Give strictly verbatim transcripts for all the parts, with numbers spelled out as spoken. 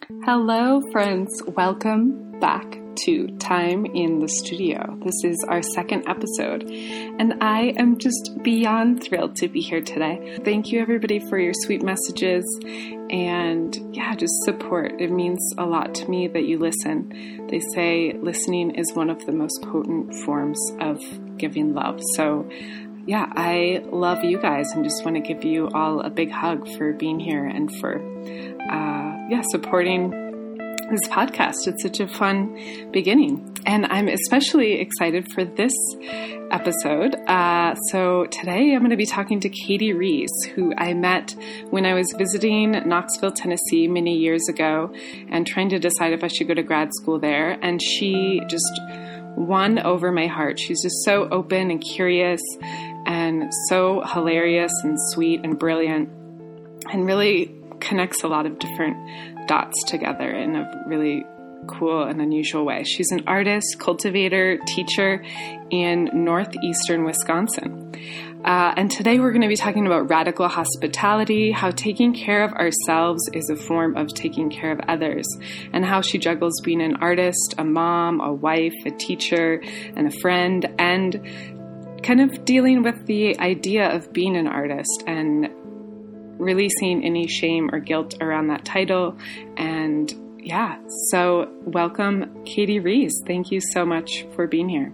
Hello, friends. Welcome back to Time in the Studio. This is our second episode, and I am just beyond thrilled to be here today. Thank you, everybody, for your sweet messages and, yeah, just support. It means a lot to me that you listen. They say listening is one of the most potent forms of giving love. So, yeah, I love you guys and just want to give you all a big hug for being here and for, uh, yeah, supporting this podcast. It's such a fun beginning. And I'm especially excited for this episode. Uh, so today I'm going to be talking to Katie Rees, who I met when I was visiting Knoxville, Tennessee many years ago and trying to decide if I should go to grad school there. And she just won over my heart. She's just so open and curious and so hilarious and sweet and brilliant and really connects a lot of different dots together in a really cool and unusual way. She's an artist, cultivator, teacher in northeastern Wisconsin. Uh, and today we're going to be talking about radical hospitality, how taking care of ourselves is a form of taking care of others, and how she juggles being an artist, a mom, a wife, a teacher, and a friend, and kind of dealing with the idea of being an artist and releasing any shame or guilt around that title. And yeah, so welcome, Katie Rees. Thank you so much for being here.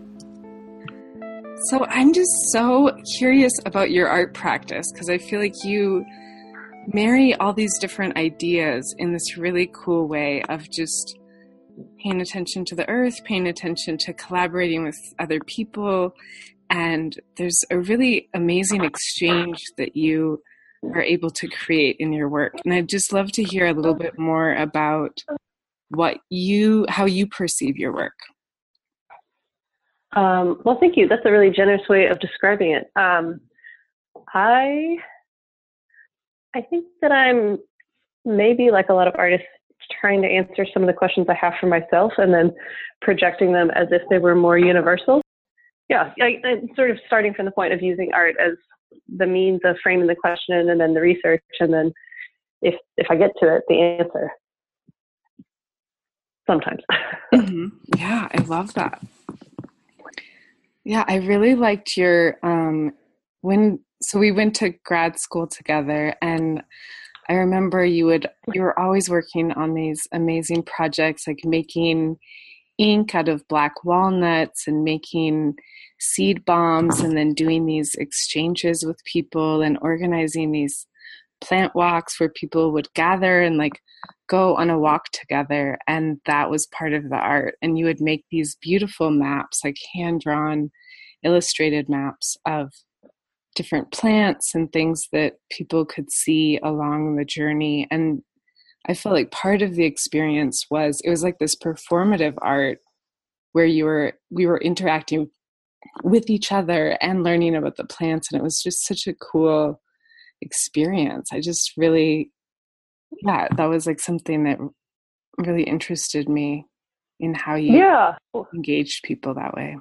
So I'm just so curious about your art practice because I feel like you marry all these different ideas in this really cool way of just paying attention to the earth, paying attention to collaborating with other people. And there's a really amazing exchange that you are able to create in your work. And I'd just love to hear a little bit more about what you, how you perceive your work. Um, well, thank you. That's a really generous way of describing it. Um, I, I think that I'm maybe like a lot of artists trying to answer some of the questions I have for myself and then projecting them as if they were more universal. Yeah, I, I'm sort of starting from the point of using art as the means of framing the question and then the research, and then if if I get to it, the answer. Sometimes. Mm-hmm. Yeah, I love that. Yeah, I really liked your, um, when, so we went to grad school together, and I remember you would, you were always working on these amazing projects, like making ink out of black walnuts and making seed bombs, and then doing these exchanges with people and organizing these plant walks where people would gather and like go on a walk together. And that was part of the art. And you would make these beautiful maps, like hand-drawn, illustrated maps of different plants and things that people could see along the journey. And I felt like part of the experience was, it was like this performative art where you were, we were interacting with each other and learning about the plants. And it was just such a cool experience. I just really, yeah, that was like something that really interested me in how you yeah. engaged people that way.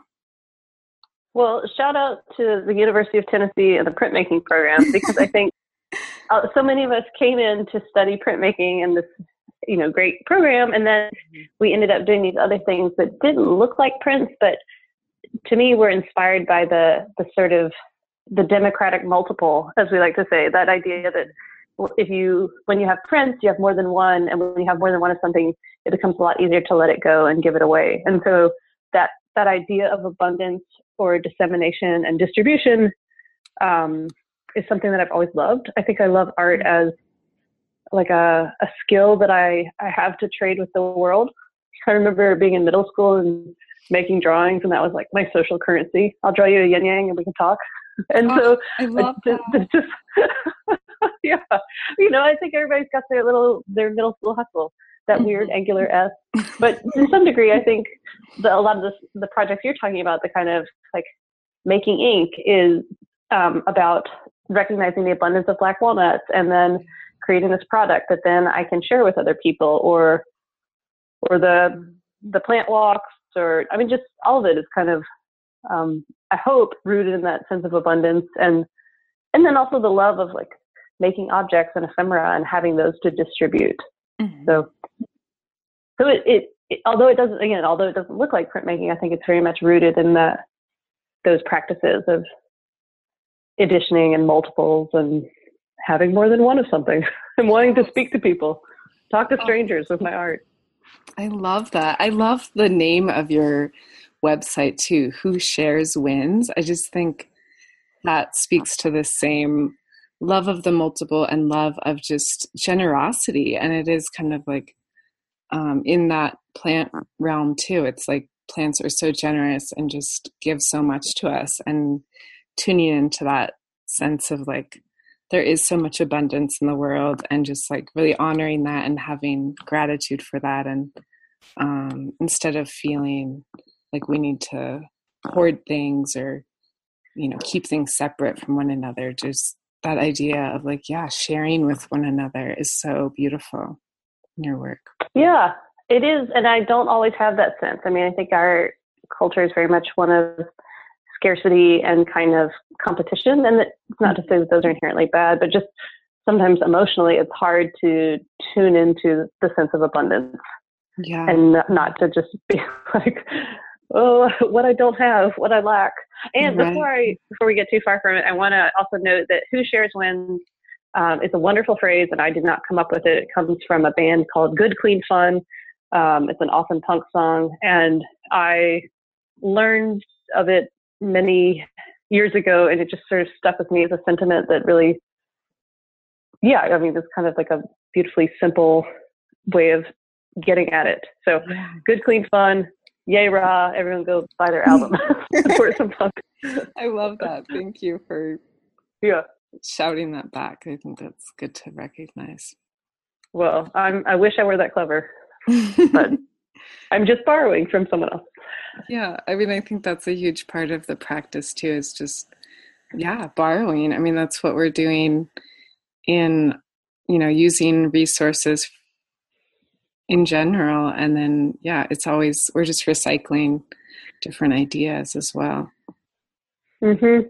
Well, shout out to the University of Tennessee and the printmaking program, because I think uh, so many of us came in to study printmaking in this, you know, great program. And then we ended up doing these other things that didn't look like prints, but to me were inspired by the, the sort of the democratic multiple, as we like to say, that idea that if you, when you have prints, you have more than one, and when you have more than one of something, it becomes a lot easier to let it go and give it away. And so that, that idea of abundance or dissemination and distribution um, is something that I've always loved. I think I love art as like a, a skill that I, I have to trade with the world. I remember being in middle school and making drawings, and that was like my social currency. I'll draw you a yin yang and we can talk. And oh, so I love just, that. just yeah, you know, I think everybody's got their little, their middle school hustle, that mm-hmm. weird angular S. But to some degree, I think the, a lot of this, the projects you're talking about, the kind of like making ink, is um, about recognizing the abundance of black walnuts and then creating this product that then I can share with other people, or or the the plant walks, or I mean, just all of it is kind of um, I hope rooted in that sense of abundance, and and then also the love of like making objects and ephemera and having those to distribute. Mm-hmm. So so it, it, it, although it doesn't, again, although it doesn't look like printmaking, I think it's very much rooted in that, those practices of editioning and multiples and having more than one of something and wanting to speak to people, talk to strangers with my art. I love that. I love the name of your website too, Who Shares Wins. I just think that speaks to the same love of the multiple and love of just generosity. And it is kind of like um, in that plant realm too. It's like plants are so generous and just give so much to us, and tuning into that sense of like, there is so much abundance in the world, and just like really honoring that and having gratitude for that. And um, instead of feeling like we need to hoard things or, you know, keep things separate from one another, just that idea of like, yeah, sharing with one another is so beautiful in your work. Yeah, it is. And I don't always have that sense. I mean, I think our culture is very much one of scarcity and kind of competition. And it's not to say that those are inherently bad, but just sometimes emotionally, it's hard to tune into the sense of abundance. Yeah. And not to just be like, oh, what I don't have, what I lack. And right. before I before we get too far from it, I want to also note that Who Shares Wins um, is a wonderful phrase, and I did not come up with it. It comes from a band called Good Clean Fun. Um, it's an awesome punk song, and I learned of it many years ago, and it just sort of stuck with me as a sentiment that really, yeah, I mean, it's kind of like a beautifully simple way of getting at it. So, yeah. Good Clean Fun. Yay, rah, everyone go buy their album. Support some punk. I love that. Thank you for yeah. shouting that back. I think that's good to recognize. Well, I'm, I wish I were that clever, but I'm just borrowing from someone else. Yeah, I mean, I think that's a huge part of the practice too, is just, yeah, borrowing. I mean, that's what we're doing in, you know, using resources in general. And then, yeah, it's always, we're just recycling different ideas as well. Mm-hmm.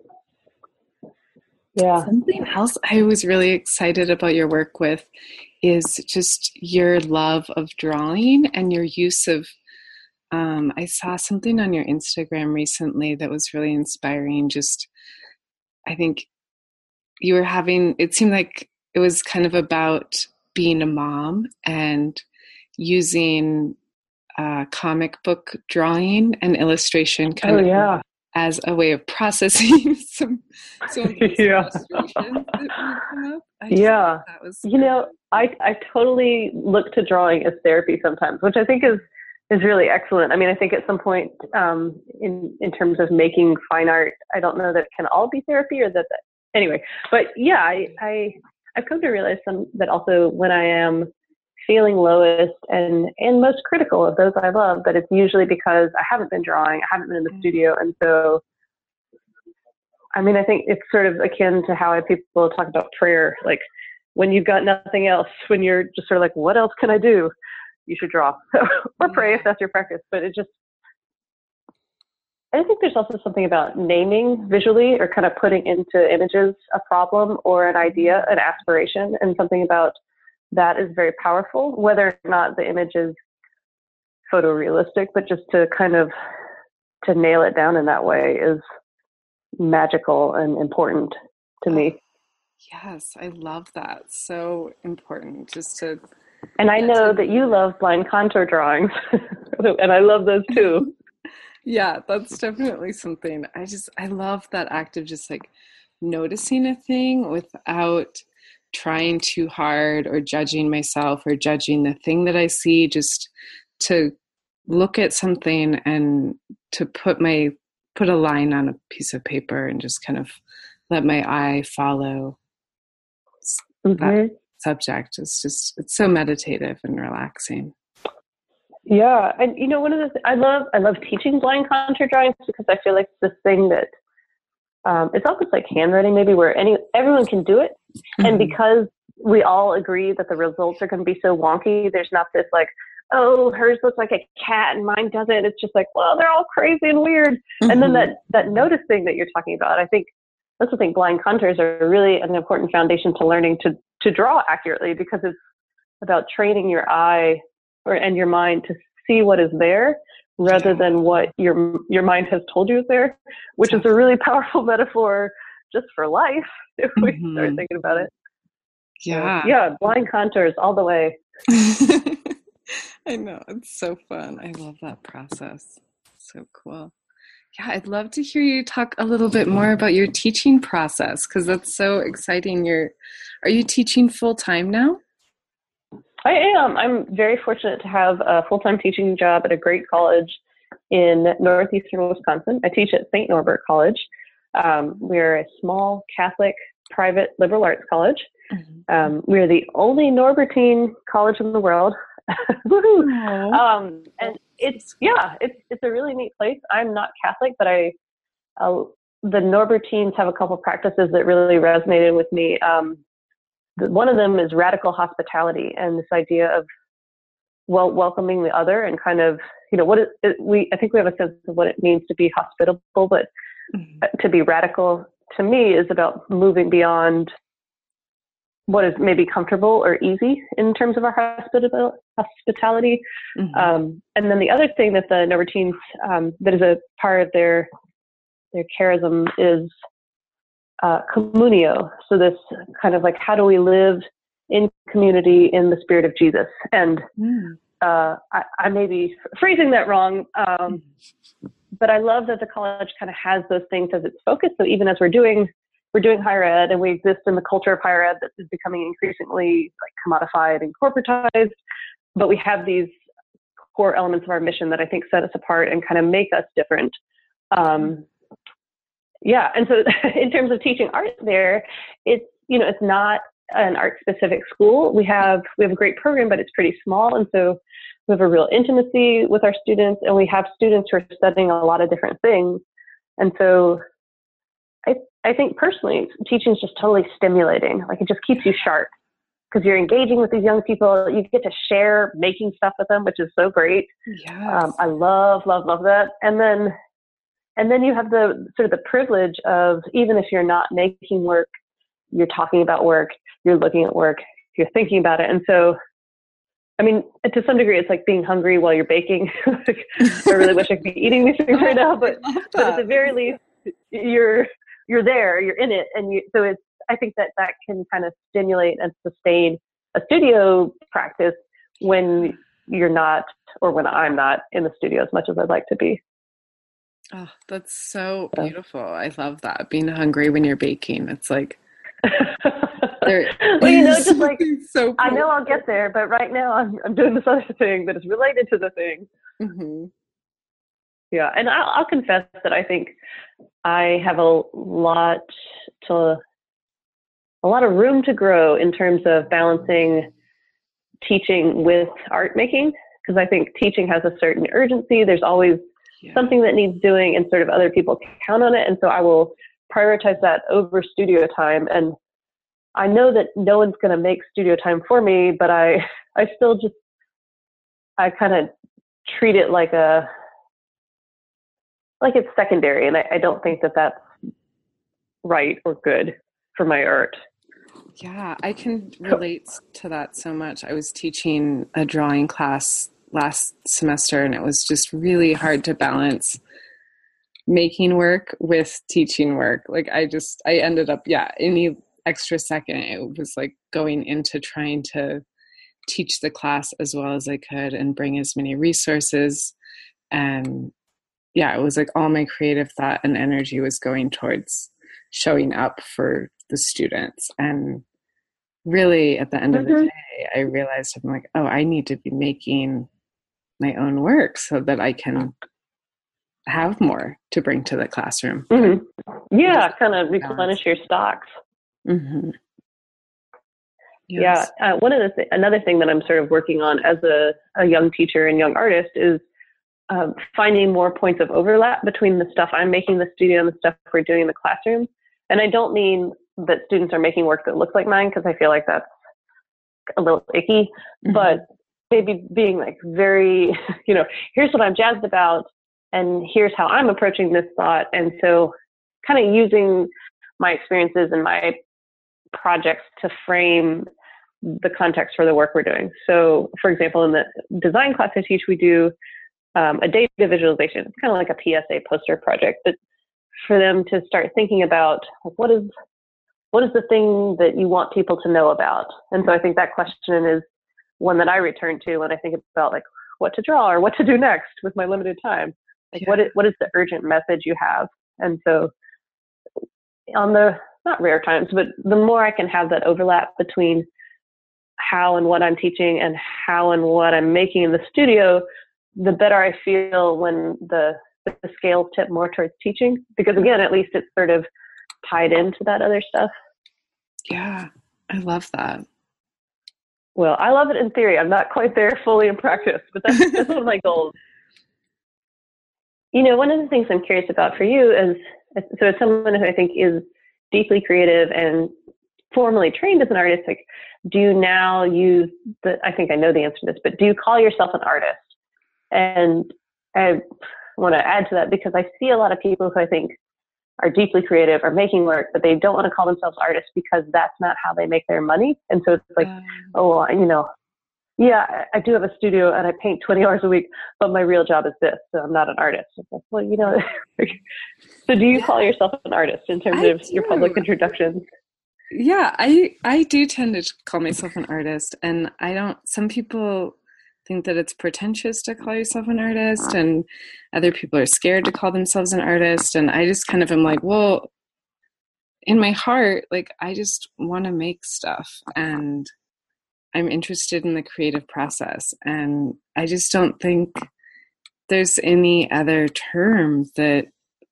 Yeah. Something else I was really excited about your work with is just your love of drawing and your use of, um, I saw something on your Instagram recently that was really inspiring. Just, I think you were having, it seemed like it was kind of about being a mom and using uh, comic book drawing and illustration kind oh, of yeah. as a way of processing some, some of those yeah. illustrations that would come up. I yeah. That was you know, I, I totally look to drawing as therapy sometimes, which I think is, is really excellent. I mean, I think at some point um, in, in terms of making fine art, I don't know that it can all be therapy or that, that anyway, but yeah, I, I, I've come to realize some, that also when I am feeling lowest and, and most critical of those I love, but it's usually because I haven't been drawing, I haven't been in the studio. And so, I mean, I think it's sort of akin to how I, people talk about prayer, like when you've got nothing else, when you're just sort of like, what else can I do? You should draw or pray if that's your practice. But it just, I think there's also something about naming visually or kind of putting into images a problem or an idea, an aspiration, and something about that is very powerful, whether or not the image is photorealistic, but just to kind of, to nail it down in that way is magical and important to me. Yes, I love that. So important just to. And I know that you love blind contour drawings, and I love those too. Yeah, that's definitely something. I just, I love that act of just like noticing a thing without trying too hard or judging myself or judging the thing that I see, just to look at something and to put my, put a line on a piece of paper and just kind of let my eye follow mm-hmm. that subject. It's just, it's so meditative and relaxing. Yeah. And you know, one of the, th- I love, I love teaching blind contour drawings because I feel like it's this thing that um, it's almost like handwriting maybe where any, everyone can do it. Mm-hmm. And because we all agree that the results are going to be so wonky, there's not this like, oh, hers looks like a cat and mine doesn't. It's just like, well, they're all crazy and weird. Mm-hmm. And then that, that notice thing that you're talking about, I think that's the thing. Blind contours are really an important foundation to learning to, to draw accurately because it's about training your eye or and your mind to see what is there rather than what your your mind has told you is there, which is a really powerful metaphor just for life if we mm-hmm. start thinking about it. Yeah. So, yeah, blind contours all the way. I know. It's so fun. I love that process. So cool. Yeah, I'd love to hear you talk a little bit more about your teaching process because that's so exciting. You're, are you teaching full time now? I am. I'm very fortunate to have a full-time teaching job at a great college in northeastern Wisconsin. I teach at Saint Norbert College. Um, we're a small Catholic private liberal arts college. Mm-hmm. Um, we're the only Norbertine college in the world. um, and it's, yeah, it's, it's a really neat place. I'm not Catholic, but I, uh, the Norbertines have a couple practices that really resonated with me. Um, the, one of them is radical hospitality and this idea of, well, welcoming the other and kind of, you know, what it, it, we, I think we have a sense of what it means to be hospitable, but mm-hmm. to be radical to me is about moving beyond what is maybe comfortable or easy in terms of our hospitable, hospitality. Mm-hmm. Um, and then the other thing that the Norbertines, um, that is a part of their, their charism is uh, communio. So this kind of like, how do we live in community in the spirit of Jesus? And mm. uh, I, I may be phrasing that wrong, um, but I love that the college kind of has those things as its focus. So even as we're doing We're doing higher ed and we exist in the culture of higher ed that is becoming increasingly like commodified and corporatized, but we have these core elements of our mission that I think set us apart and kind of make us different. Um, yeah. And so in terms of teaching art there, it's, you know, it's not an art specific school. We have, we have a great program, but it's pretty small. And so we have a real intimacy with our students and we have students who are studying a lot of different things. And so I, I think personally, teaching is just totally stimulating. Like it just keeps you sharp because you're engaging with these young people. You get to share making stuff with them, which is so great. Yes. Um, I love, love, love that. And then, and then you have the sort of the privilege of, even if you're not making work, you're talking about work, you're looking at work, you're thinking about it. And so, I mean, to some degree, it's like being hungry while you're baking. Like, I really wish I could be eating these things right now, but, but at the very least, you're, you're there, you're in it. And you, so it's, I think that that can kind of stimulate and sustain a studio practice when you're not, or when I'm not in the studio as much as I'd like to be. Oh, that's so beautiful. I love that. Being hungry when you're baking. It's like, well, you know, just like, so cool. I know I'll get there, but right now I'm, I'm doing this other thing that is related to the thing. Mm-hmm. Yeah. And I'll, I'll confess that I think I have a lot to, a lot of room to grow in terms of balancing teaching with art making. Because I think teaching has a certain urgency. There's always yeah. something that needs doing and sort of other people count on it. And so I will prioritize that over studio time. And I know that no one's going to make studio time for me, but I, I still just, I kind of treat it like a, like it's secondary. And I, I don't think that that's right or good for my art. Yeah, I can relate to that so much. I was teaching a drawing class last semester and it was just really hard to balance making work with teaching work. Like I just, I ended up, yeah, any extra second, it was like going into trying to teach the class as well as I could and bring as many resources. And yeah, it was like all my creative thought and energy was going towards showing up for the students. And really at the end mm-hmm. of the day, I realized I'm like, oh, I need to be making my own work so that I can have more to bring to the classroom. Mm-hmm. Yeah, kind of replenish your stocks. Mm-hmm. Yes. Yeah, uh, one of the th- another thing that I'm sort of working on as a, a young teacher and young artist is um, finding more points of overlap between the stuff I'm making in the studio and the stuff we're doing in the classroom. And I don't mean that students are making work that looks like mine, because I feel like that's a little icky, mm-hmm. but maybe being like very, you know, here's what I'm jazzed about, and here's how I'm approaching this thought. And so kind of using my experiences and my projects to frame the context for the work we're doing. So, for example, in the design class I teach, we do um, a data visualization. It's kind of like a P S A poster project, but for them to start thinking about like, what is what is the thing that you want people to know about? And so I think that question is one that I return to when I think about like what to draw or what to do next with my limited time. Like, yeah. what is, what is the urgent message you have? And so on the, not rare times, but the more I can have that overlap between how and what I'm teaching and how and what I'm making in the studio, the better I feel when the, the scales tip more towards teaching. Because again, at least it's sort of tied into that other stuff. Yeah, I love that. Well, I love it in theory. I'm not quite there fully in practice, but that's, that's one of my goals. You know, one of the things I'm curious about for you is, so as someone who I think is deeply creative and formally trained as an artist, like, do you now use the, I think I know the answer to this, but do you call yourself an artist? And I want to add to that because I see a lot of people who I think are deeply creative, are making work, but they don't want to call themselves artists because that's not how they make their money. And so it's like, um, oh, you know, yeah, I do have a studio and I paint twenty hours a week, but my real job is this, so I'm not an artist. It's like, well, you know, so do you yeah. call yourself an artist in terms I of do. your public introductions? Yeah, I, I do tend to call myself an artist, and I don't, some people think that it's pretentious to call yourself an artist, and other people are scared to call themselves an artist. And I just kind of am like, well, in my heart, like, I just want to make stuff, and I'm interested in the creative process. And I just don't think there's any other term that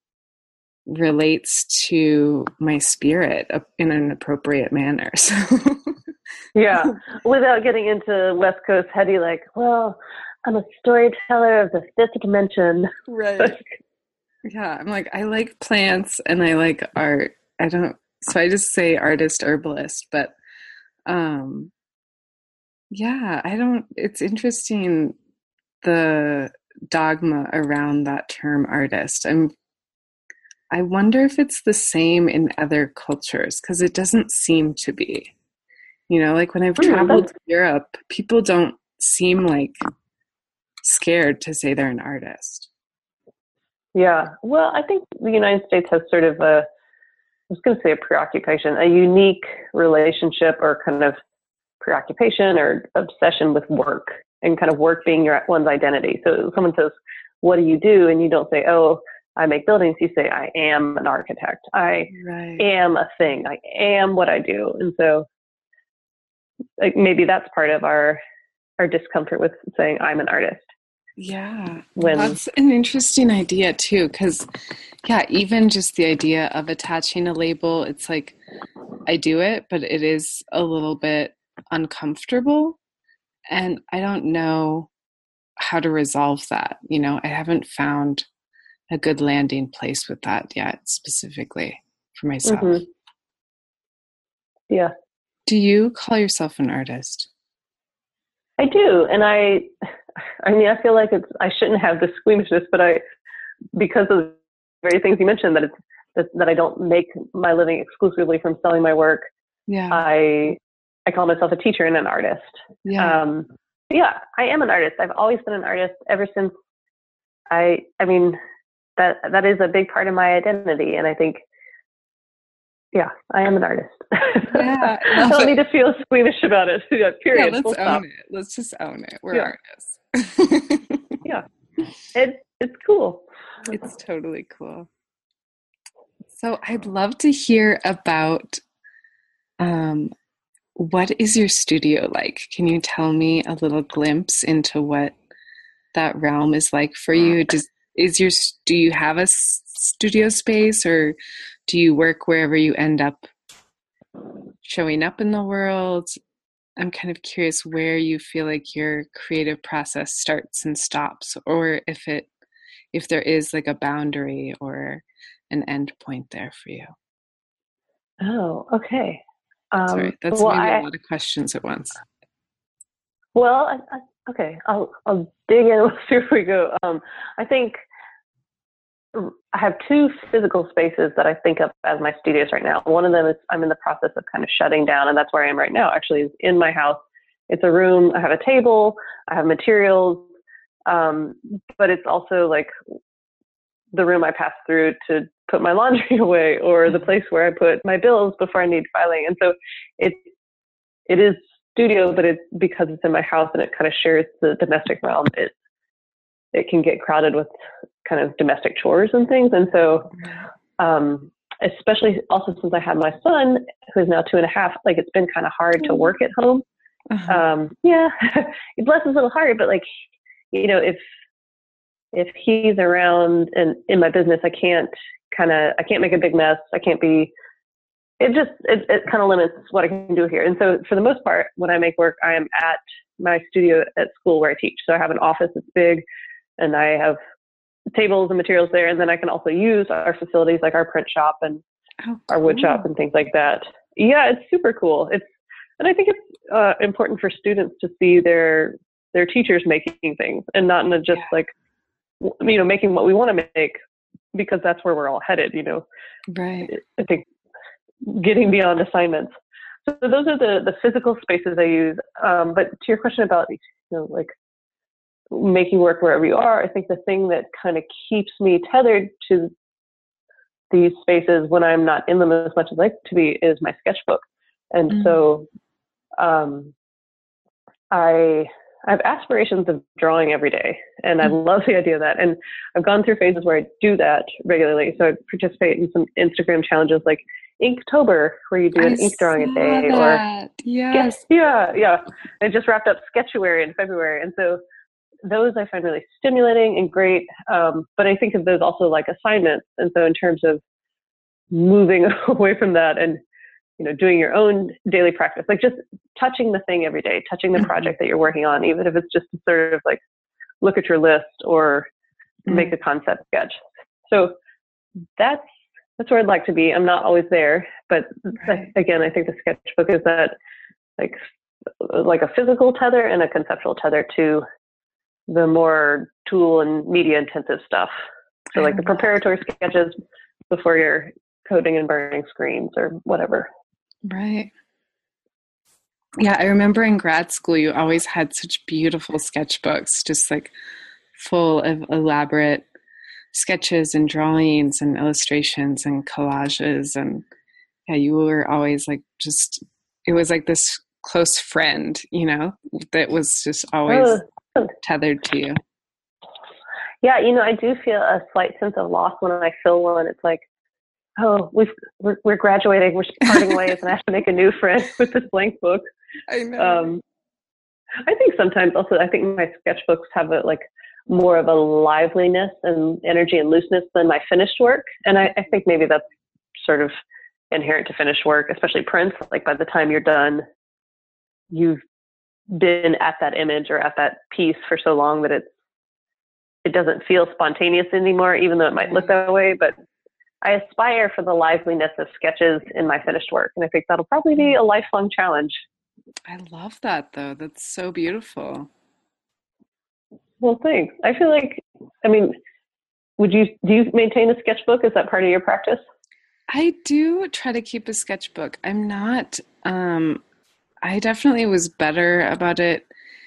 relates to my spirit in an appropriate manner. So yeah, without getting into West Coast heady, like, well, I'm a storyteller of the fifth dimension. Right. Yeah, I'm like, I like plants and I like art. I don't, so I just say artist, herbalist, but um, yeah, I don't, it's interesting, the dogma around that term artist. I'm, I wonder if it's the same in other cultures, because it doesn't seem to be. You know, like when I've traveled to Europe, people don't seem like scared to say they're an artist. Yeah. Well, I think the United States has sort of a, I was going to say a preoccupation, a unique relationship or kind of preoccupation or obsession with work, and kind of work being your one's identity. So someone says, what do you do? And you don't say, oh, I make buildings. You say, I am an architect. I right. am a thing. I am what I do. And so like maybe that's part of our our discomfort with saying I'm an artist. Yeah, when that's an interesting idea too, because yeah, even just the idea of attaching a label, it's like I do it, but it is a little bit uncomfortable, and I don't know how to resolve that. You know, I haven't found a good landing place with that yet, specifically for myself. Mm-hmm. Yeah. Do you call yourself an artist? I do. And I, I mean, I feel like it's, I shouldn't have this squeamishness, but I, because of the very things you mentioned, that it's, that, that I don't make my living exclusively from selling my work. Yeah. I, I call myself a teacher and an artist. Yeah. Um, yeah, I am an artist. I've always been an artist ever since I, I mean, that, that is a big part of my identity. And I think, yeah, I am an artist. Yeah, I don't it. need to feel squeamish about it. Yeah, period. Yeah, let's Full own stop. it. Let's just own it. We're yeah. artists. Yeah, it, it's cool. It's totally cool. So I'd love to hear about um, what is your studio like? Can you tell me a little glimpse into what that realm is like for you? Does is your do you have a studio space, or do you work wherever you end up showing up in the world? I'm kind of curious where you feel like your creative process starts and stops, or if it if there is like a boundary or an end point there for you. Oh, okay. Um, Sorry, that's well, maybe I, a lot of questions at once. Well, I, I, okay, I'll I'll dig in. We'll see where we go. Um, I think I have two physical spaces that I think of as my studios right now. One of them is I'm in the process of kind of shutting down, and that's where I am right now, actually, is in my house. It's a room. I have a table. I have materials. Um, but it's also like the room I pass through to put my laundry away, or the place where I put my bills before I need filing. And so it, it is studio, but it's because it's in my house and it kind of shares the domestic realm. It, it can get crowded with kind of domestic chores and things. And so, um, especially also since I had my son, who's now two and a half, like it's been kind of hard to work at home. Uh-huh. Um, yeah, bless his little heart, but like, you know, if, if he's around and in my business, I can't kind of, I can't make a big mess. I can't be, it just, it, it kind of limits what I can do here. And so for the most part, when I make work, I am at my studio at school where I teach. So I have an office that's big and I have tables and materials there. And then I can also use our facilities like our print shop and oh, cool. our wood shop and things like that. Yeah, it's super cool. It's, and I think it's uh, important for students to see their, their teachers making things and not in a just yeah. like, you know, making what we want to make, because that's where we're all headed, you know. Right. I think getting beyond assignments. So those are the, the physical spaces I use. Um, but to your question about, you know, like making work wherever you are, I think the thing that kind of keeps me tethered to these spaces when I'm not in them as much as I like to be is my sketchbook. And mm-hmm. so um, I... I have aspirations of drawing every day, and I love the idea of that. And I've gone through phases where I do that regularly. So I participate in some Instagram challenges like Inktober, where you do an I ink drawing a day. That. Or yes. Yeah, yeah. I just wrapped up Sketchuary in February. And so those I find really stimulating and great. Um, but I think of those also like assignments. And so in terms of moving away from that and you know, doing your own daily practice, like just touching the thing every day, touching the project that you're working on, even if it's just to sort of like look at your list or mm-hmm. make a concept sketch. So that's, that's where I'd like to be. I'm not always there, but right. again, I think the sketchbook is that like, like a physical tether and a conceptual tether to the more tool and media intensive stuff. So like the preparatory sketches before you're coding and burning screens or whatever. Right. Yeah, I remember in grad school, you always had such beautiful sketchbooks, just like full of elaborate sketches and drawings and illustrations and collages. And yeah, you were always like, just, it was like this close friend, you know, that was just always oh. tethered to you. Yeah, you know, I do feel a slight sense of loss when I fill one. It's like, oh, we've, we're, we're graduating, we're parting ways, and I have to make a new friend with this blank book. I know. Um, I think sometimes also, I think my sketchbooks have a, like more of a liveliness and energy and looseness than my finished work. And I, I think maybe that's sort of inherent to finished work, especially prints. Like by the time you're done, you've been at that image or at that piece for so long that it's, it doesn't feel spontaneous anymore, even though it might look that way. But I aspire for the liveliness of sketches in my finished work. And I think that'll probably be a lifelong challenge. I love that though. That's so beautiful. Well, thanks. I feel like, I mean, would you, do you maintain a sketchbook? Is that part of your practice? I do try to keep a sketchbook. I'm not, um, I definitely was better about it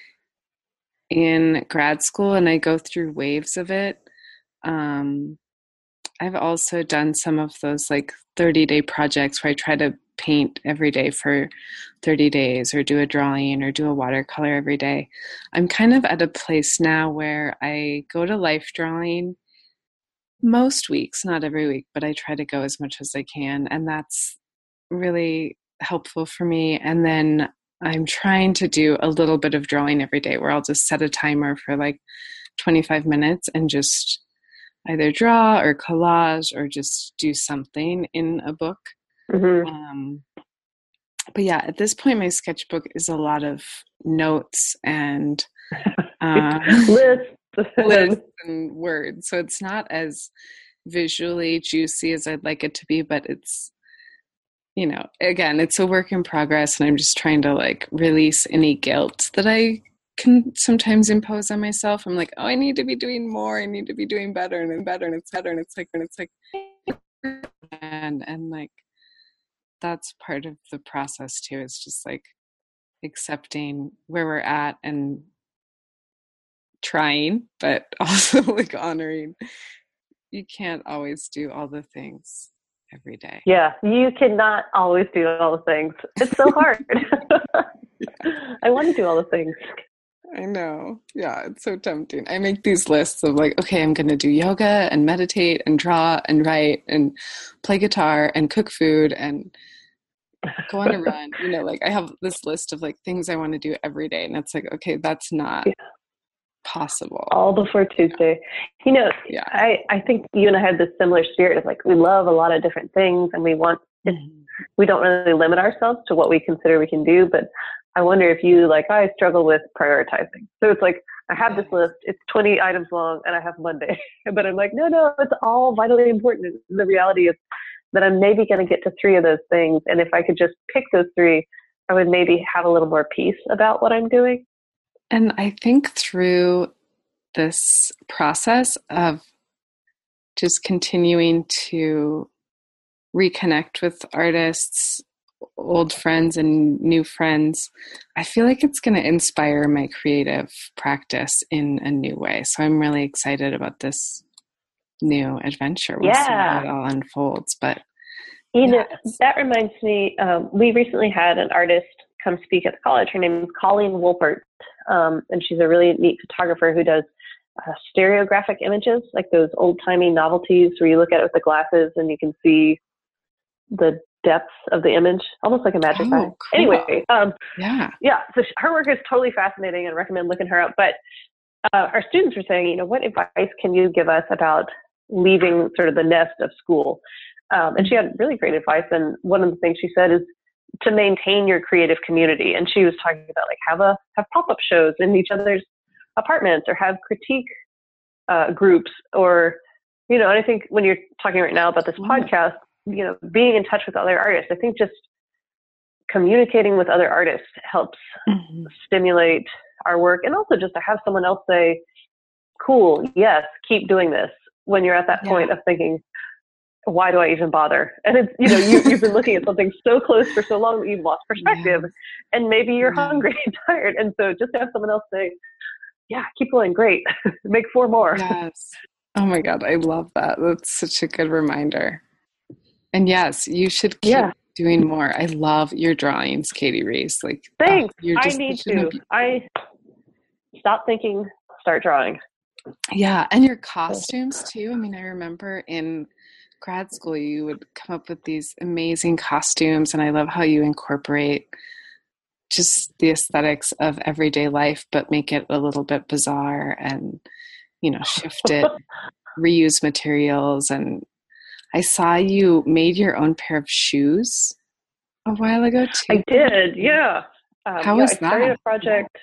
in grad school, and I go through waves of it. Um, I've also done some of those like thirty day projects where I try to paint every day for thirty days or do a drawing or do a watercolor every day. I'm kind of at a place now where I go to Life Drawing most weeks, not every week, but I try to go as much as I can. And that's really helpful for me. And then I'm trying to do a little bit of drawing every day where I'll just set a timer for like twenty-five minutes and just either draw or collage or just do something in a book. Mm-hmm. Um, but yeah, at this point, my sketchbook is a lot of notes and uh, lists. lists and words. So it's not as visually juicy as I'd like it to be, but it's, you know, again, it's a work in progress, and I'm just trying to like release any guilt that I can sometimes impose on myself. I'm like, oh, I need to be doing more. I need to be doing better and better. And it's better. And it's like, and it's like, and, and like, that's part of the process too. It's just like accepting where we're at and trying, but also like honoring. You can't always do all the things every day. Yeah, you cannot always do all the things. It's so hard. I want to do all the things. I know. Yeah, it's so tempting. I make these lists of like, okay, I'm going to do yoga and meditate and draw and write and play guitar and cook food and go on a run. You know, like I have this list of like things I want to do every day. And it's like, okay, that's not yeah. possible. All before Tuesday. You know, yeah. I, I think you and I have this similar spirit of like, we love a lot of different things and we want, mm-hmm. we don't really limit ourselves to what we consider we can do, but I wonder if you, like I, struggle with prioritizing. So it's like, I have this list, it's twenty items long, and I have Monday. But I'm like, no, no, it's all vitally important. And the reality is that I'm maybe going to get to three of those things. And if I could just pick those three, I would maybe have a little more peace about what I'm doing. And I think through this process of just continuing to reconnect with artists, old friends and new friends, I feel like it's going to inspire my creative practice in a new way. So I'm really excited about this new adventure. We'll yeah. see how it all unfolds. But you know, yes. that reminds me, um, we recently had an artist come speak at the college. Her name is Colleen Wolpert, um, and she's a really neat photographer who does uh, stereographic images, like those old-timey novelties where you look at it with the glasses and you can see the depths of the image, almost like a magic oh, eye. Cool. Anyway, um, yeah, yeah. So she, her work is totally fascinating, and I recommend looking her up. But uh, our students were saying, you know, what advice can you give us about leaving sort of the nest of school? Um, and she had really great advice. And one of the things she said is to maintain your creative community. And she was talking about like have a have pop-up shows in each other's apartments, or have critique uh, groups, or you know. And I think when you're talking right now about this mm-hmm. podcast, you know, being in touch with other artists, I think just communicating with other artists helps mm-hmm. stimulate our work. And also just to have someone else say, cool, yes, keep doing this, when you're at that yeah. point of thinking, why do I even bother? And it's, you know, you, you've been looking at something so close for so long that you've lost perspective yeah. and maybe you're yeah. hungry and tired. And so just to have someone else say, yeah, keep going, great, make four more. Yes. Oh my God, I love that. That's such a good reminder. And yes, you should keep yeah. doing more. I love your drawings, Katie Reese. Like, thanks. Oh, you're just I need to. Be- I stop thinking, start drawing. Yeah, and your costumes too. I mean, I remember in grad school, you would come up with these amazing costumes, and I love how you incorporate just the aesthetics of everyday life, but make it a little bit bizarre and, you know, shift it, reuse materials. And I saw you made your own pair of shoes a while ago too. I did, yeah. Um, How yeah, was I that? started a project.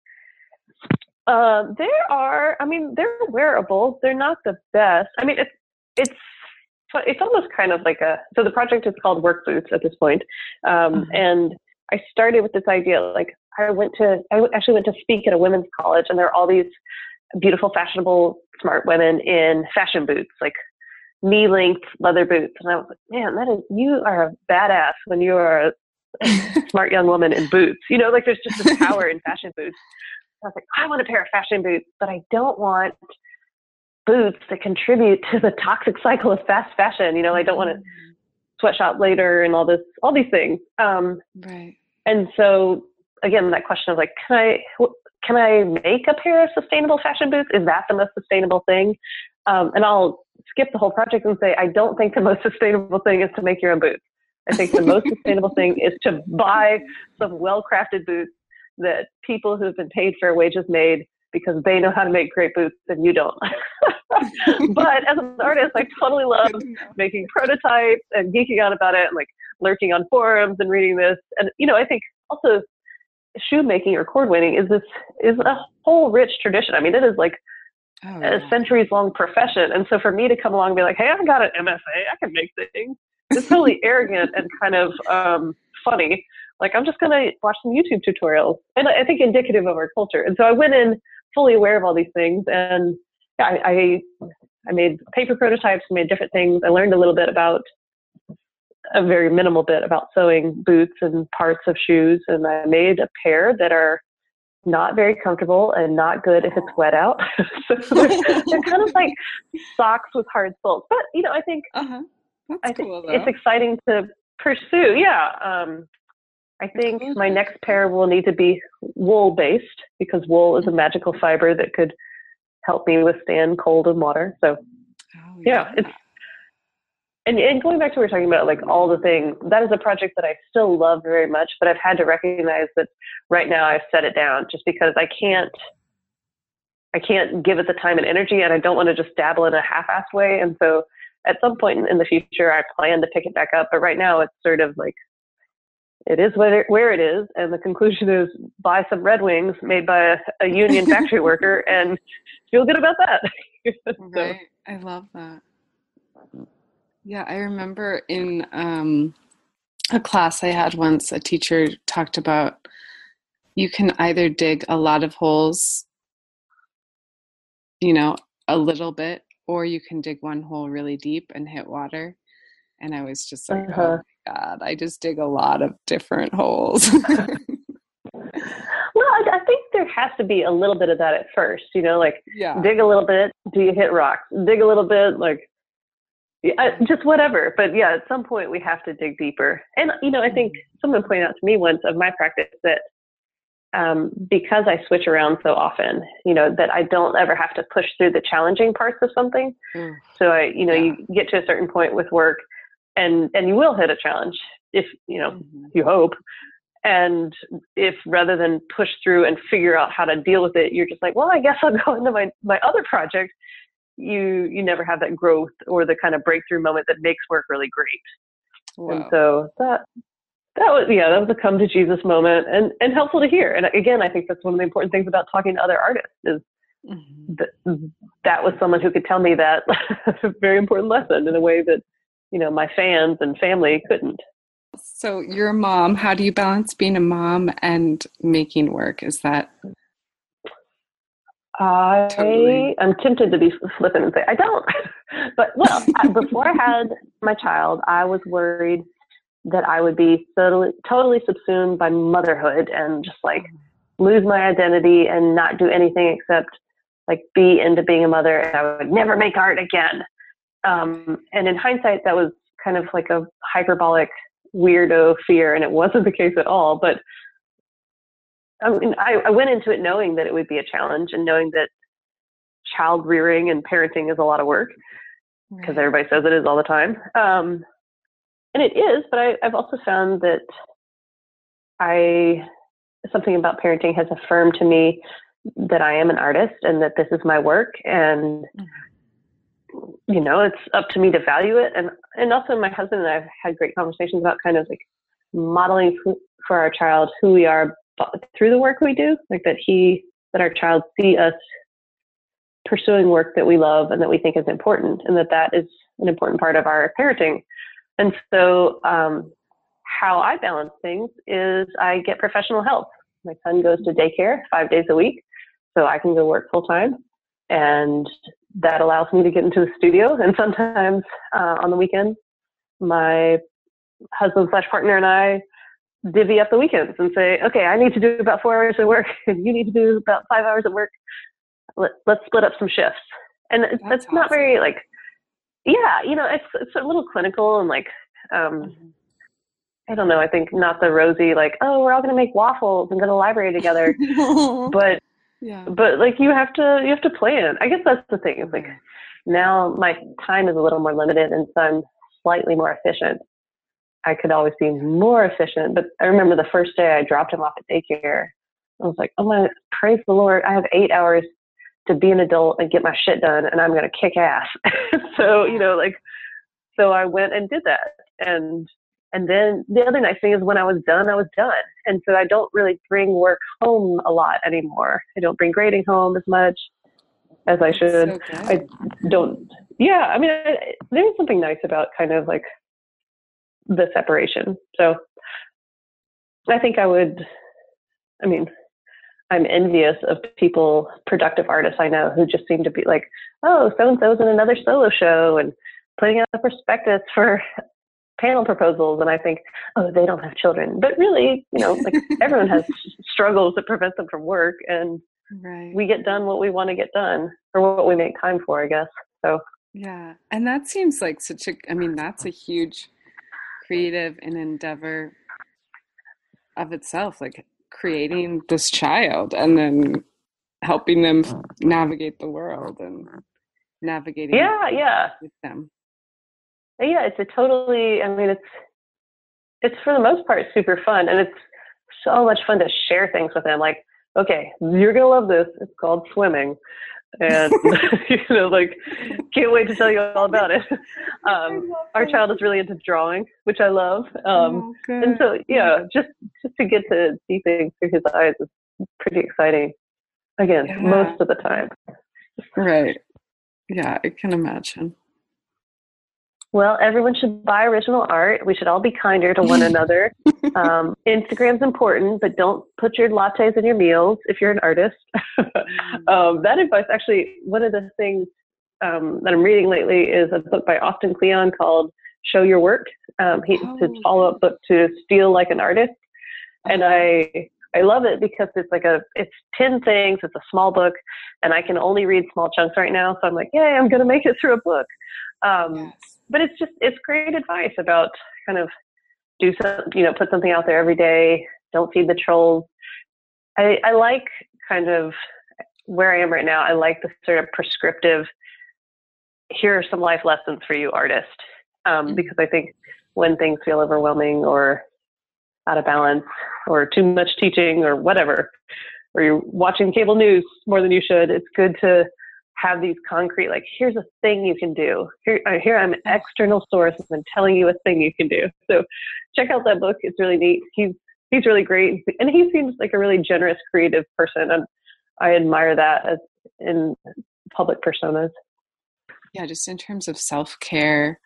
Um, there are, I mean, they're wearable. They're not the best. I mean, it's it's it's almost kind of like a. So the project is called Work Boots at this point, um, mm-hmm. and I started with this idea. Like, I went to, I actually went to speak at a women's college, and there are all these beautiful, fashionable, smart women in fashion boots, like knee-length leather boots. And I was like, man, that is, you are a badass when you are a, a smart young woman in boots. You know, like there's just this power in fashion boots. I was like, I want a pair of fashion boots, but I don't want boots that contribute to the toxic cycle of fast fashion. You know, I don't want to sweatshop later and all this, all these things. Um, right. And so again, that question of like, can I, can I make a pair of sustainable fashion boots? Is that the most sustainable thing? Um, and I'll skip the whole project and say, I don't think the most sustainable thing is to make your own boots. I think the most sustainable thing is to buy some well-crafted boots that people who've been paid fair wages made, because they know how to make great boots and you don't. But as an artist, I totally love making prototypes and geeking out about it and like lurking on forums and reading this. And, you know, I think also shoemaking or cord winding is this is a whole rich tradition. I mean, it is like oh, a yeah. centuries long profession. And so for me to come along and be like, hey, I got an M F A, I can make things. It's totally arrogant and kind of um, funny Like, I'm just going to watch some YouTube tutorials. And I think indicative of our culture. And so I went in fully aware of all these things. And yeah, I, I, I made paper prototypes, made different things. I learned a little bit about, a very minimal bit about sewing boots and parts of shoes. And I made a pair that are not very comfortable and not good if it's wet out. So they're, they're kind of like socks with hard soles. But, you know, I think, uh-huh. That's I think cool, it's exciting to pursue. Yeah. Um, I think my next pair will need to be wool based, because wool is a magical fiber that could help me withstand cold and water. So oh, yeah, yeah, it's, and, and going back to what we were talking about, like all the things, that is a project that I still love very much, but I've had to recognize that right now I've set it down just because I can't, I can't give it the time and energy, and I don't want to just dabble in a half-assed way. And so at some point in the future, I plan to pick it back up. But right now it's sort of like, it is where it, where it is. And the conclusion is buy some Red Wings made by a, a union factory worker and feel good about that. Right. So. I love that. Yeah, I remember in um, a class I had once, a teacher talked about you can either dig a lot of holes, you know, a little bit, or you can dig one hole really deep and hit water. And I was just like, uh-huh. Oh my God, I just dig a lot of different holes. Well, I, I think there has to be a little bit of that at first, you know, like yeah. dig a little bit, do you hit rocks? Dig a little bit, like yeah, just whatever. But yeah, at some point we have to dig deeper. And, you know, I think someone pointed out to me once of my practice that um, because I switch around so often, you know, that I don't ever have to push through the challenging parts of something. Mm. So I, you know, yeah. you get to a certain point with work and, and you will hit a challenge if, you know, mm-hmm. you hope. And if rather than push through and figure out how to deal with it, you're just like, well, I guess I'll go into my, my other project. You, you never have that growth or the kind of breakthrough moment that makes work really great. Wow. And so that, that was, yeah, that was a come to Jesus moment and, and helpful to hear. And again, I think that's one of the important things about talking to other artists is mm-hmm. that that was someone who could tell me that very important lesson in a way that, you know, my fans and family couldn't. So you're a mom. How do you balance being a mom and making work? Is that? I totally. am tempted to be flippant and say, I don't. But well, I, before I had my child, I was worried that I would be totally, totally subsumed by motherhood and just like lose my identity and not do anything except like be into being a mother, and I would never make art again. Um, and in hindsight, that was kind of like a hyperbolic weirdo fear, and it wasn't the case at all. But I mean, I, I went into it knowing that it would be a challenge and knowing that child rearing and parenting is a lot of work because right. everybody says it is all the time. Um, and it is, but I, I've also found that I, something about parenting has affirmed to me that I am an artist and that this is my work. And, you know, it's up to me to value it. And, and also my husband and I have had great conversations about kind of like modeling for our child who we are through the work we do, like that he, that our child see us pursuing work that we love and that we think is important, and that that is an important part of our parenting. And so um, how I balance things is I get professional help. My son goes to daycare five days a week, so I can go work full time. And that allows me to get into the studio. And sometimes uh, on the weekends, my husband slash partner and I divvy up the weekends and say, okay, I need to do about four hours of work and you need to do about five hours of work. Let, let's split up some shifts. And it's, that's, that's not awesome. Very like, yeah, you know, it's, it's a little clinical and like, um, mm-hmm. I don't know. I think not the rosy, like, oh, we're all going to make waffles and go to the library together. but, yeah. but like you have to, you have to plan. I guess that's the thing. It's like now my time is a little more limited and so I'm slightly more efficient. I could always be more efficient, but I remember the first day I dropped him off at daycare. I was like, oh my, praise the Lord. I have eight hours to be an adult and get my shit done and I'm going to kick ass. So, you know, like, so I went and did that. And, and then the other nice thing is when I was done, I was done. And so I don't really bring work home a lot anymore. I don't bring grading home as much as I should. So I don't, yeah, I mean, I, there's something nice about kind of like the separation. So I think I would, I mean, I'm envious of people, productive artists I know who just seem to be like, oh, so-and-so's in another solo show and putting out a prospectus for panel proposals. And I think, oh, they don't have children. But really, you know, like everyone has struggles that prevent them from work. And right. we get done what we want to get done or what we make time for, I guess. So, yeah. And that seems like such a, I mean, that's a huge creative and endeavor of itself, like creating this child and then helping them navigate the world and navigating yeah yeah with them. Yeah, it's a totally, I mean, it's it's for the most part super fun, and it's so much fun to share things with them. Like, okay, you're gonna love this. It's called swimming, and you know, like, can't wait to tell you all about it. Um, our child is really into drawing, which I love, um, oh, and so yeah, just just to get to see things through his eyes is pretty exciting. Again, yeah. most of the time. Right. Yeah, I can imagine. Well, everyone should buy original art. We should all be kinder to one another. Um, Instagram's important, but don't put your lattes in your meals if you're an artist. um, that advice, actually, one of the things um, that I'm reading lately is a book by Austin Kleon called Show Your Work. Um, he, oh. His follow-up book to Steal Like an Artist. And I I love it because it's like a, it's ten things. It's a small book, and I can only read small chunks right now. So I'm like, yay, I'm going to make it through a book. Um, yes. But it's just, it's great advice about kind of do some, you know, put something out there every day. Don't feed the trolls. I, I like kind of where I am right now. I like the sort of prescriptive, here are some life lessons for you, artist. Um, mm-hmm. Because I think when things feel overwhelming or out of balance or too much teaching or whatever, or you're watching cable news more than you should, it's good to have these concrete, like, here's a thing you can do. Here, here I'm an external source and I'm telling you a thing you can do. So check out that book. It's really neat. He's, he's really great. And he seems like a really generous, creative person. And I admire that as in public personas. Yeah. Just in terms of self-care.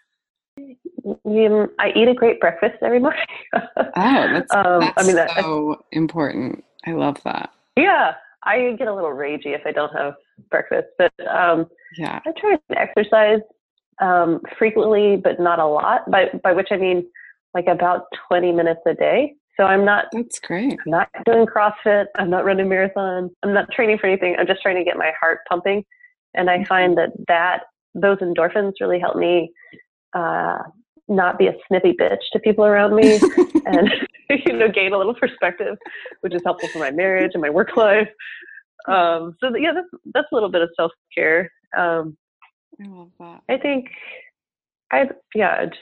Um, I eat a great breakfast every morning. oh, that's, um, that's I mean, that, so important. I love that. Yeah. I get a little ragey if I don't have breakfast, but um, yeah. I try to exercise um, frequently, but not a lot, by, by which I mean like about twenty minutes a day. So I'm not, that's great. I'm not doing CrossFit. I'm not running marathons. I'm not training for anything. I'm just trying to get my heart pumping. And I find that, that those endorphins really help me uh, not be a snippy bitch to people around me and, you know, gain a little perspective, which is helpful for my marriage and my work life. Um, so yeah, that's, that's a little bit of self-care. Um, I love that. I think I, yeah, just,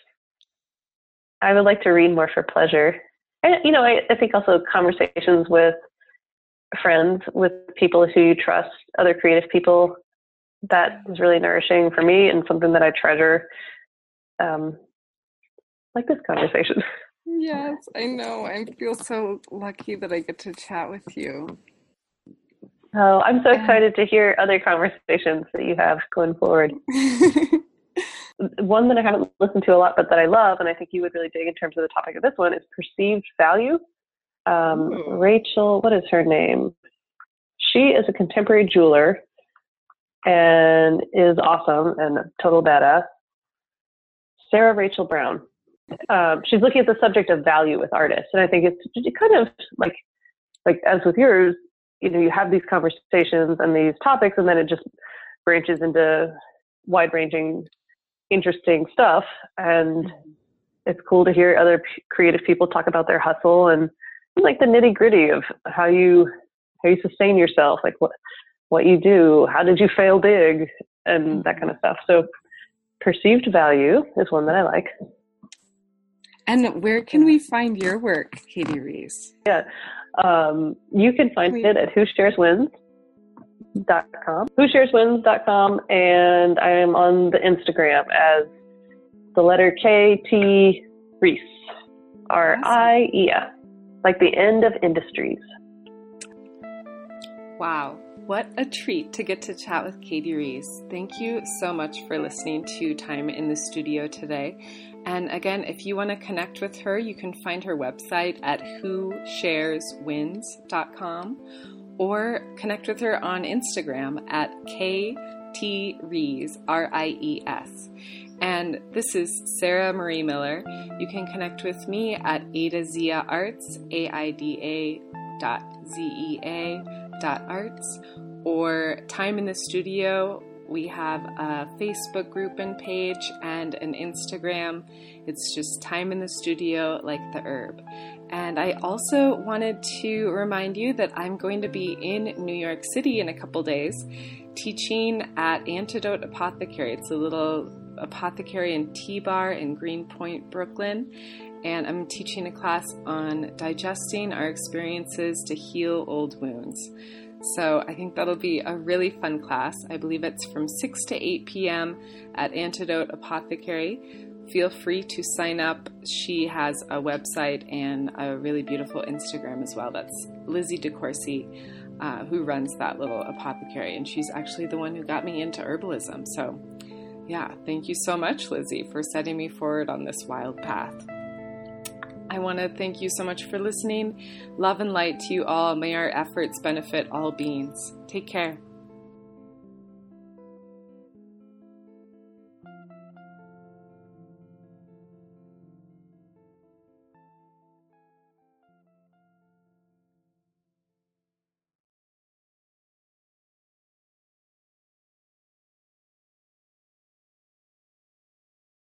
I would like to read more for pleasure. And, you know, I, I think also conversations with friends, with people who you trust, other creative people, that is really nourishing for me and something that I treasure. Um, like this conversation. Yes, I know. I feel so lucky that I get to chat with you. Oh, I'm so excited to hear other conversations that you have going forward. One that I haven't listened to a lot, but that I love, and I think you would really dig in terms of the topic of this one, is perceived value. Um, Rachel, what is her name? She is a contemporary jeweler and is awesome and a total badass. Sarah Rachel Brown. Um, she's looking at the subject of value with artists. And I think it's kind of like, like as with yours, you know, you have these conversations and these topics, and then it just branches into wide ranging, interesting stuff. And it's cool to hear other p- creative people talk about their hustle and like the nitty gritty of how you, how you sustain yourself, like what, what you do, how did you fail big, and that kind of stuff. So perceived value is one that I like. And where can we find your work, Katie Rees? Yeah, um, you can find we- it at who shares wins dot com, who shares wins dot com, and I am on the Instagram as the letter K T Rees, R I E S, like the end of industries. Wow. What a treat to get to chat with Katie Rees. Thank you so much for listening to Time in the Studio today. And again, if you want to connect with her, you can find her website at who shares wins dot com or connect with her on Instagram at K T Ries, R I E S. And this is Sarah Marie Miller. You can connect with me at Ada Zia Arts, A I D A dot Z E A dot arts, or Time in the Studio. We have a Facebook group and page and an Instagram. It's just Time in the Studio, like the herb. And I also wanted to remind you that I'm going to be in New York City in a couple days teaching at Antidote Apothecary. It's a little apothecary and tea bar in Greenpoint, Brooklyn. And I'm teaching a class on digesting our experiences to heal old wounds. So I think that'll be a really fun class. I believe it's from six to eight p.m. at Antidote Apothecary. Feel free to sign up. She has a website and a really beautiful Instagram as well. That's Lizzie DeCourcy, uh, who runs that little apothecary. And she's actually the one who got me into herbalism. So yeah, thank you so much, Lizzie, for setting me forward on this wild path. I want to thank you so much for listening. Love and light to you all. May our efforts benefit all beings. Take care.